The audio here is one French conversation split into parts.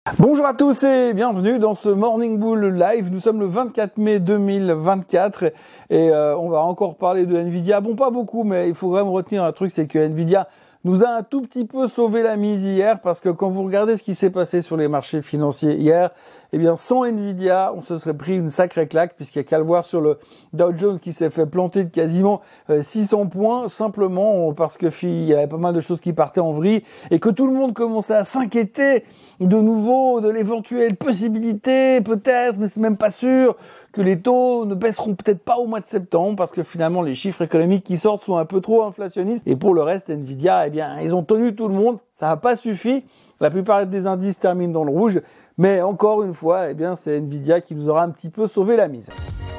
Bonjour à tous et bienvenue dans ce Morning Bull Live. Nous sommes le 24 mai 2024 et on va encore parler de Nvidia. Bon, pas beaucoup, mais il faut quand même retenir un truc, c'est que Nvidia nous a un tout petit peu sauvé la mise hier, parce que quand vous regardez ce qui s'est passé sur les marchés financiers hier, eh bien sans Nvidia, on se serait pris une sacrée claque, puisqu'il y a qu'à le voir sur le Dow Jones qui s'est fait planter de quasiment 600 points, simplement parce que il y avait pas mal de choses qui partaient en vrille et que tout le monde commençait à s'inquiéter de nouveau de l'éventuelle possibilité, peut-être, mais c'est même pas sûr, que les taux ne baisseront peut-être pas au mois de septembre, parce que finalement les chiffres économiques qui sortent sont un peu trop inflationnistes. Et pour le reste, Nvidia, eh bien, ils ont tenu tout le monde, ça n'a pas suffi. La plupart des indices terminent dans le rouge, mais encore une fois, eh bien, c'est Nvidia qui nous aura un petit peu sauvé la mise.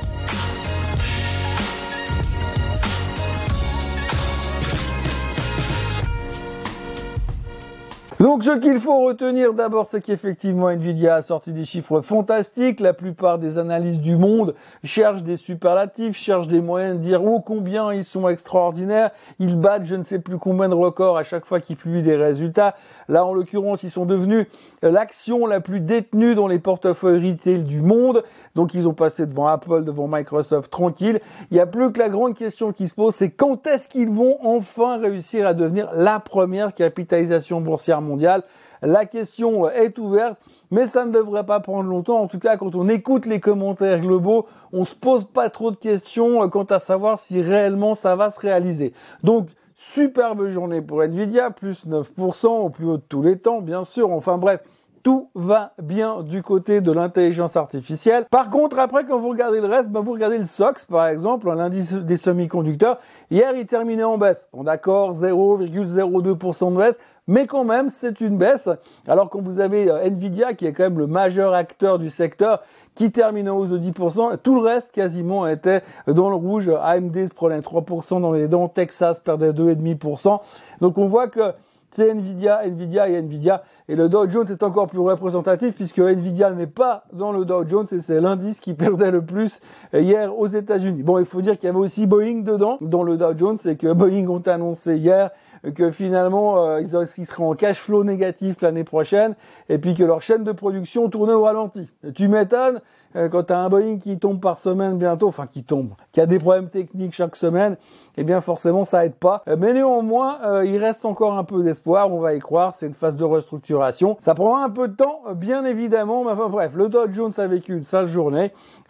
Donc, ce qu'il faut retenir d'abord, c'est qu'effectivement, Nvidia a sorti des chiffres fantastiques. La plupart des analyses du monde cherchent des superlatifs, cherchent des moyens de dire combien ils sont extraordinaires. Ils battent je ne sais plus combien de records à chaque fois qu'ils publient des résultats. Là, en l'occurrence, ils sont devenus l'action la plus détenue dans les portefeuilles retail du monde. Donc, ils ont passé devant Apple, devant Microsoft, tranquille. Il n'y a plus que la grande question qui se pose, c'est quand est-ce qu'ils vont enfin réussir à devenir la première capitalisation boursière mondiale. La question est ouverte, mais ça ne devrait pas prendre longtemps. En tout cas, quand on écoute les commentaires globaux, on se pose pas trop de questions quant à savoir si réellement ça va se réaliser. Donc, superbe journée pour Nvidia, plus 9%, au plus haut de tous les temps, bien sûr. Enfin bref, tout va bien du côté de l'intelligence artificielle. Par contre, après, quand vous regardez le reste, vous regardez le SOX, par exemple, l'indice des semi-conducteurs. Hier, il terminait en baisse. Bon, d'accord, 0,02% de baisse. Mais quand même, c'est une baisse. Alors quand vous avez Nvidia, qui est quand même le majeur acteur du secteur, qui termine en hausse de 10%, tout le reste quasiment était dans le rouge. AMD se prenait 3% dans les dents, Texas perdait 2,5%. Donc on voit que c'est Nvidia. Et le Dow Jones est encore plus représentatif, puisque Nvidia n'est pas dans le Dow Jones et c'est l'indice qui perdait le plus hier aux États-Unis. Bon, il faut dire qu'il y avait aussi Boeing dedans, dans le Dow Jones, et que Boeing ont annoncé hier que finalement ils seraient en cash flow négatif l'année prochaine, et puis que leur chaîne de production tournait au ralenti. Et tu m'étonnes, quand tu as un Boeing qui tombe par semaine bientôt, qui a des problèmes techniques chaque semaine, eh bien forcément ça aide pas. Mais néanmoins, il reste encore un peu d'espoir, on va y croire, c'est une phase de restructuration. Ça prendra un peu de temps, bien évidemment, mais enfin bref, le Dow Jones a vécu une sale journée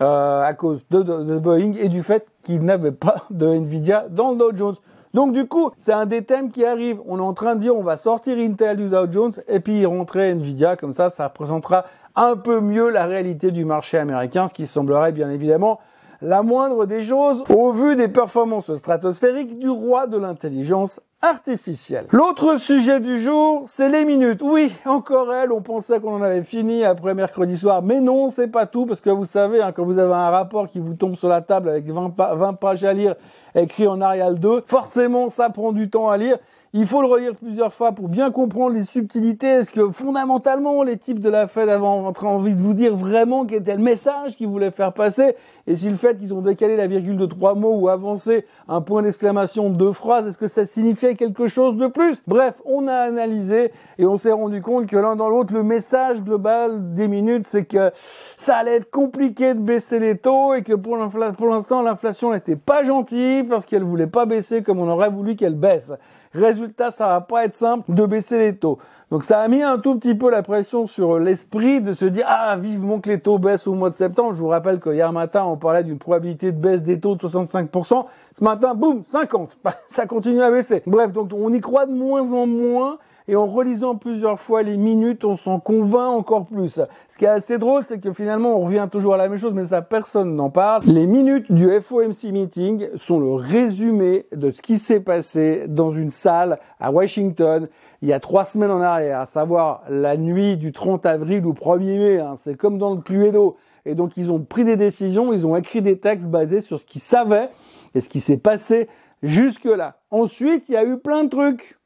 à cause de Boeing et du fait qu'il n'avait pas de Nvidia dans le Dow Jones. Donc du coup, c'est un des thèmes qui arrive. On est en train de dire on va sortir Intel du Dow Jones et puis y rentrer Nvidia. Comme ça représentera un peu mieux la réalité du marché américain, ce qui semblerait bien évidemment la moindre des choses au vu des performances stratosphériques du roi de l'intelligence artificielle. L'autre sujet du jour, c'est les minutes. Oui, encore elles, on pensait qu'on en avait fini après mercredi soir, mais non, c'est pas tout, parce que vous savez, quand vous avez un rapport qui vous tombe sur la table avec 20 pages à lire, écrit en Arial 2, forcément, ça prend du temps à lire. Il faut le relire plusieurs fois pour bien comprendre les subtilités. Est-ce que fondamentalement les types de la Fed avaient envie de vous dire vraiment quel était le message qu'ils voulaient faire passer? Et si le fait qu'ils ont décalé la virgule de 3 mots ou avancé un point d'exclamation de 2 phrases, est-ce que ça signifiait quelque chose de plus? Bref, on a analysé et on s'est rendu compte que l'un dans l'autre, le message global des minutes, c'est que ça allait être compliqué de baisser les taux et que pour l'instant, l'inflation n'était pas gentille parce qu'elle voulait pas baisser comme on aurait voulu qu'elle baisse. Résultat, ça va pas être simple de baisser les taux. Donc ça a mis un tout petit peu la pression sur l'esprit de se dire vivement que les taux baissent au mois de septembre. Je vous rappelle que hier matin, on parlait d'une probabilité de baisse des taux de 65%. Ce matin, boum, 50%. Ça continue à baisser. Bref, donc on y croit de moins en moins. Et en relisant plusieurs fois les minutes, on s'en convainc encore plus. Ce qui est assez drôle, c'est que finalement, on revient toujours à la même chose, mais ça, personne n'en parle. Les minutes du FOMC meeting sont le résumé de ce qui s'est passé dans une salle à Washington il y a 3 semaines en arrière, à savoir la nuit du 30 avril ou 1er mai. C'est comme dans le Cluedo. Et donc, ils ont pris des décisions, ils ont écrit des textes basés sur ce qu'ils savaient et ce qui s'est passé jusque-là. Ensuite, il y a eu plein de trucs.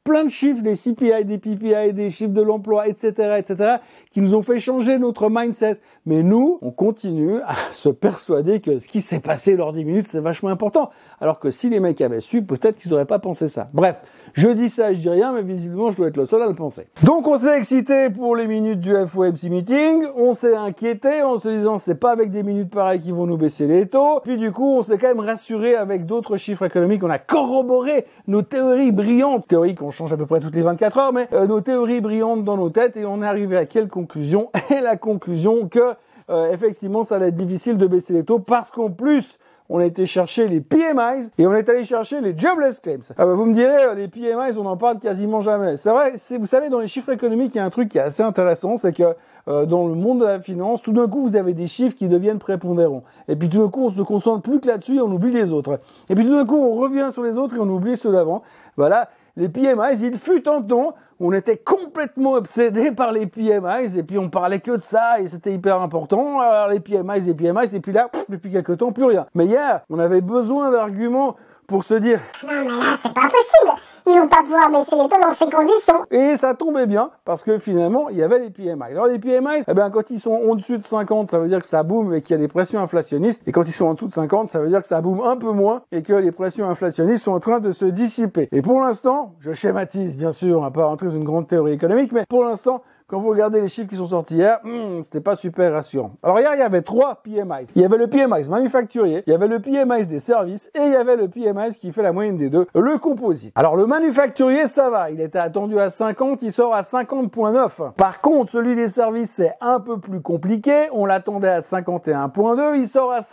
plein de chiffres, des CPI, des PPI, des chiffres de l'emploi, etc., qui nous ont fait changer notre mindset. Mais nous, on continue à se persuader que ce qui s'est passé lors des minutes, c'est vachement important. Alors que si les mecs avaient su, peut-être qu'ils n'auraient pas pensé ça. Bref, je dis ça, je dis rien, mais visiblement, je dois être le seul à le penser. Donc, on s'est excité pour les minutes du FOMC meeting. On s'est inquiété en se disant, c'est pas avec des minutes pareilles qu'ils vont nous baisser les taux. Puis du coup, on s'est quand même rassuré avec d'autres chiffres économiques. On a corroboré nos théories brillantes. Théories qu'on change à peu près toutes les 24 heures, mais nos théories brillantes dans nos têtes. Et on est arrivé à quelle conclusion? Et la conclusion que, effectivement, ça allait être difficile de baisser les taux parce qu'en plus, on a été chercher les PMIs et on est allé chercher les jobless claims. Vous me direz, les PMIs, on en parle quasiment jamais. C'est vrai, vous savez, dans les chiffres économiques, il y a un truc qui est assez intéressant, c'est que dans le monde de la finance, tout d'un coup, vous avez des chiffres qui deviennent prépondérants. Et puis tout d'un coup, on se concentre plus que là-dessus et on oublie les autres. Et puis tout d'un coup, on revient sur les autres et on oublie ceux d'avant. Voilà, les PMIs, il fut un temps, on était complètement obsédés par les PMIs et puis on parlait que de ça et c'était hyper important. Alors les PMIs et puis là, depuis quelques temps, plus rien. Mais hier, on avait besoin d'arguments pour se dire « Non mais là, c'est pas possible. Ils vont pas pouvoir baisser les taux dans ces conditions. » Et ça tombait bien parce que finalement, il y avait les PMI. Alors les PMI, quand ils sont au-dessus de 50, ça veut dire que ça boom et qu'il y a des pressions inflationnistes. Et quand ils sont en dessous de 50, ça veut dire que ça boom un peu moins et que les pressions inflationnistes sont en train de se dissiper. Et pour l'instant, je schématise bien sûr, on va pas rentrer dans une grande théorie économique, mais pour l'instant, quand vous regardez les chiffres qui sont sortis hier, c'était pas super rassurant. Alors hier, il y avait 3 PMI. Il y avait le PMI manufacturier, il y avait le PMI des services et il y avait le PMI qui fait la moyenne des deux, le composite. Alors le manufacturier, ça va. Il était attendu à 50, il sort à 50.9. Par contre, celui des services, c'est un peu plus compliqué. On l'attendait à 51.2, il sort à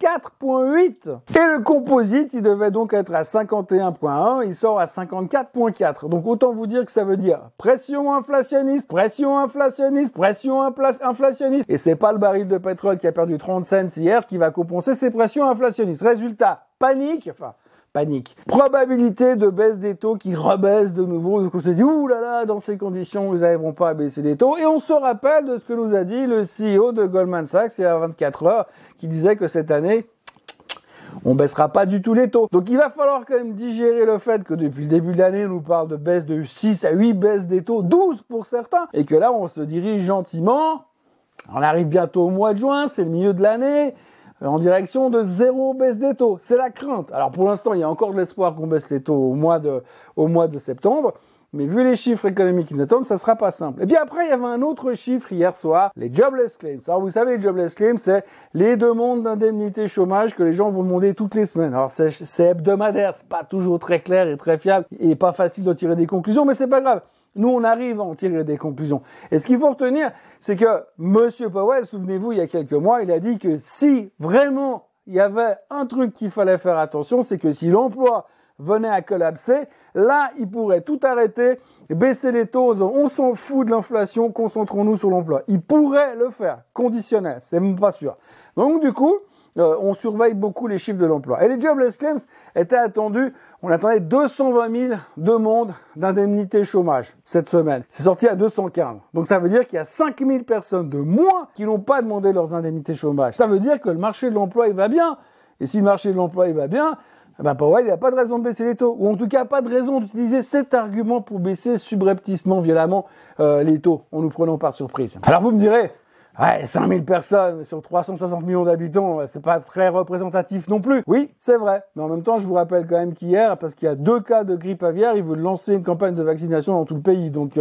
54.8. Et le composite, il devait donc être à 51.1, il sort à 54.4. Donc autant vous dire que ça veut dire pression inflationniste. Et c'est pas le baril de pétrole qui a perdu 30 cents hier qui va compenser ces pressions inflationnistes. Résultat, panique. Probabilité de baisse des taux qui rebaisse de nouveau. Donc on se dit, ouh là là, dans ces conditions, ils n'arriveront pas à baisser les taux. Et on se rappelle de ce que nous a dit le CEO de Goldman Sachs il y a 24 heures, qui disait que cette année, on baissera pas du tout les taux. Donc il va falloir quand même digérer le fait que depuis le début de l'année, on nous parle de baisse de 6 à 8 baisses des taux, 12 pour certains, et que là, on se dirige gentiment. On arrive bientôt au mois de juin, c'est le milieu de l'année, en direction de 0 baisse des taux. C'est la crainte. Alors pour l'instant, il y a encore de l'espoir qu'on baisse les taux au mois de septembre. Mais vu les chiffres économiques qui nous attendent, ça sera pas simple. Et puis après, il y avait un autre chiffre hier soir, les jobless claims. Alors vous savez, les jobless claims, c'est les demandes d'indemnité chômage que les gens vont demander toutes les semaines. Alors c'est hebdomadaire, c'est pas toujours très clair et très fiable et pas facile de tirer des conclusions, mais c'est pas grave. Nous, on arrive à en tirer des conclusions. Et ce qu'il faut retenir, c'est que Monsieur Powell, souvenez-vous, il y a quelques mois, il a dit que si vraiment il y avait un truc qu'il fallait faire attention, c'est que si l'emploi venait à collapser, là, il pourrait tout arrêter, baisser les taux en disant on s'en fout de l'inflation, concentrons-nous sur l'emploi. Il pourrait le faire, conditionnel, c'est même pas sûr. Donc du coup, on surveille beaucoup les chiffres de l'emploi. Et les jobless claims étaient attendus, on attendait 220 000 demandes d'indemnité chômage cette semaine. C'est sorti à 215. Donc ça veut dire qu'il y a 5 000 personnes de moins qui n'ont pas demandé leurs indemnités chômage. Ça veut dire que le marché de l'emploi, il va bien. Et si le marché de l'emploi, il va bien, Powell, il n'y a pas de raison de baisser les taux. Ou en tout cas, pas de raison d'utiliser cet argument pour baisser subrepticement, violemment, les taux, en nous prenant par surprise. Alors vous me direz, ouais, 5000 personnes sur 360 millions d'habitants, c'est pas très représentatif non plus. Oui, c'est vrai. Mais en même temps, je vous rappelle quand même qu'hier, parce qu'il y a 2 cas de grippe aviaire, ils veulent lancer une campagne de vaccination dans tout le pays. Donc,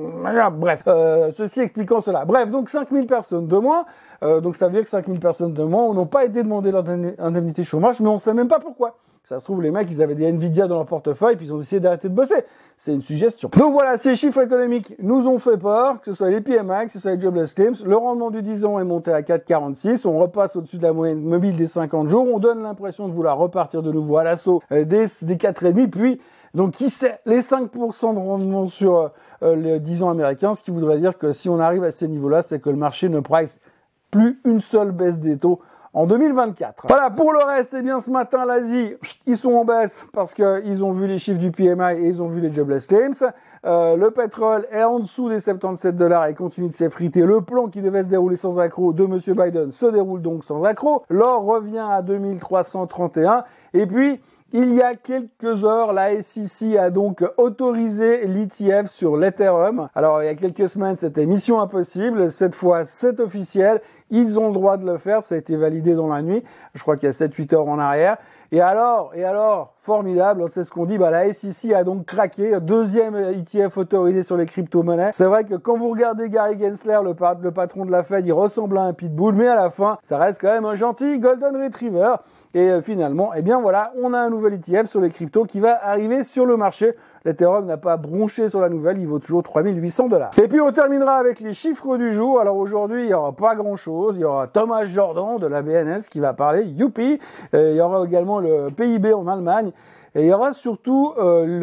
bref, ceci expliquant cela. Bref, donc 5000 personnes de moins. Donc ça veut dire que 5000 personnes de moins n'ont pas été demandées leur indemnité chômage, mais on sait même pas pourquoi. Ça se trouve, les mecs, ils avaient des Nvidia dans leur portefeuille, puis ils ont décidé d'arrêter de bosser. C'est une suggestion. Donc voilà, ces chiffres économiques nous ont fait peur, que ce soit les PMI, que ce soit les jobless claims. Le rendement du 10 ans est monté à 4,46. On repasse au-dessus de la moyenne mobile des 50 jours. On donne l'impression de vouloir repartir de nouveau à l'assaut des 4,5. Puis, donc, qui sait, les 5% de rendement sur le 10 ans américain, ce qui voudrait dire que si on arrive à ces niveaux-là, c'est que le marché ne price plus une seule baisse des taux en 2024. Voilà, pour le reste, eh bien, ce matin, l'Asie, ils sont en baisse parce que ils ont vu les chiffres du PMI et ils ont vu les jobless claims. Le pétrole est en dessous des 77 $ et continue de s'effriter. Le plan qui devait se dérouler sans accroc de Monsieur Biden se déroule donc sans accroc. L'or revient à 2331. Et puis, il y a quelques heures, la SEC a donc autorisé l'ETF sur l'Ethereum. Alors, il y a quelques semaines, c'était mission impossible. Cette fois, c'est officiel. Ils ont le droit de le faire. Ça a été validé dans la nuit. Je crois qu'il y a 7-8 heures en arrière. Et alors, formidable, c'est ce qu'on dit, la SEC a donc craqué, deuxième ETF autorisé sur les crypto-monnaies. C'est vrai que quand vous regardez Gary Gensler, le patron de la Fed, il ressemble à un pitbull, mais à la fin, ça reste quand même un gentil Golden Retriever. Et finalement, voilà, on a un nouvel ETF sur les cryptos qui va arriver sur le marché. L'Ethereum n'a pas bronché sur la nouvelle, il vaut toujours 3800 $. Et puis on terminera avec les chiffres du jour. Alors aujourd'hui, il y aura pas grand-chose. Il y aura Thomas Jordan de la BNS qui va parler, youpi. Il y aura également le PIB en Allemagne. Et il y aura surtout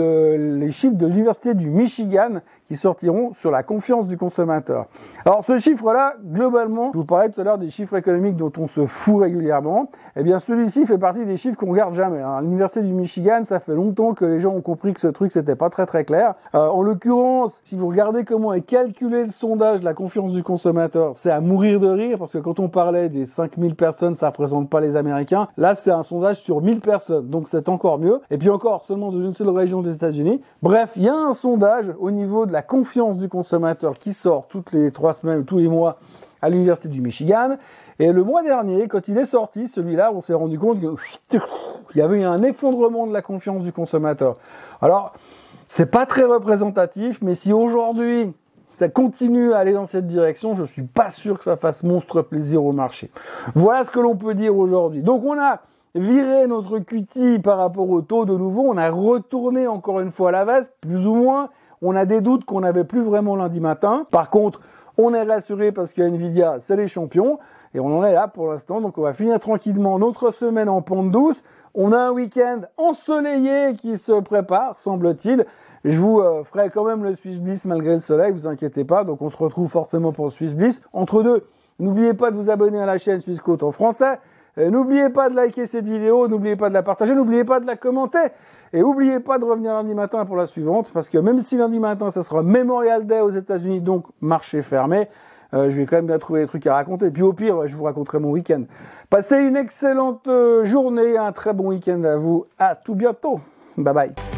les chiffres de l'Université du Michigan qui sortiront sur la confiance du consommateur. Alors ce chiffre-là, globalement, je vous parlais tout à l'heure des chiffres économiques dont on se fout régulièrement. Eh bien celui-ci fait partie des chiffres qu'on regarde jamais. À l'Université du Michigan, ça fait longtemps que les gens ont compris que ce truc, c'était pas très très clair. En l'occurrence, si vous regardez comment est calculé le sondage de la confiance du consommateur, c'est à mourir de rire parce que quand on parlait des 5000 personnes, ça représente pas les Américains. Là, c'est un sondage sur 1000 personnes, donc c'est encore mieux. Et puis encore, seulement dans une seule région des États-Unis. Bref, il y a un sondage au niveau de la confiance du consommateur qui sort toutes les 3 semaines ou tous les mois à l'Université du Michigan. Et le mois dernier, quand il est sorti, celui-là, on s'est rendu compte qu'il y avait un effondrement de la confiance du consommateur. Alors, c'est pas très représentatif, mais si aujourd'hui, ça continue à aller dans cette direction, je suis pas sûr que ça fasse monstre plaisir au marché. Voilà ce que l'on peut dire aujourd'hui. Donc on a viré notre QT par rapport au taux de nouveau, on a retourné encore une fois la veste, plus ou moins. On a des doutes qu'on n'avait plus vraiment lundi matin. Par contre, on est rassuré parce que Nvidia, c'est les champions. Et on en est là pour l'instant. Donc on va finir tranquillement notre semaine en pente douce. On a un week-end ensoleillé qui se prépare, semble-t-il. Je vous ferai quand même le Swiss Bliss malgré le soleil, vous inquiétez pas. Donc on se retrouve forcément pour le Swiss Bliss. Entre deux, n'oubliez pas de vous abonner à la chaîne Swissquote en français. N'oubliez pas de liker cette vidéo, n'oubliez pas de la partager, n'oubliez pas de la commenter. Et n'oubliez pas de revenir lundi matin pour la suivante, parce que même si lundi matin, ça sera Memorial Day aux États-Unis, donc marché fermé, je vais quand même bien trouver des trucs à raconter. Et puis au pire, je vous raconterai mon week-end. Passez une excellente journée, un très bon week-end à vous. À tout bientôt. Bye bye.